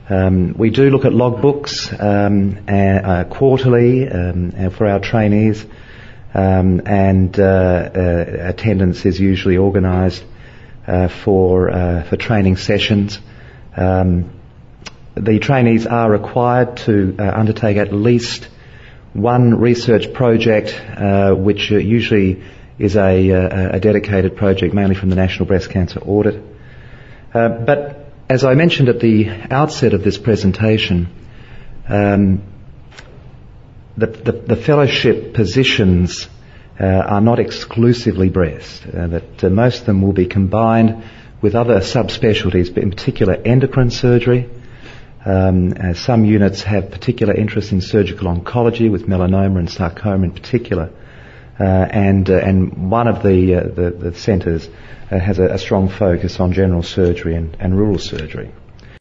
We do look at logbooks quarterly for our trainees, and attendance is usually organised for training sessions. The trainees are required to undertake at least one research project, which usually is a dedicated project, mainly from the National Breast Cancer Audit. But as I mentioned at the outset of this presentation, the fellowship positions are not exclusively breast, that most of them will be combined with other subspecialties, but in particular endocrine surgery. Some units have particular interest in surgical oncology, with melanoma and sarcoma in particular, and one of the centres has a strong focus on general surgery and rural surgery.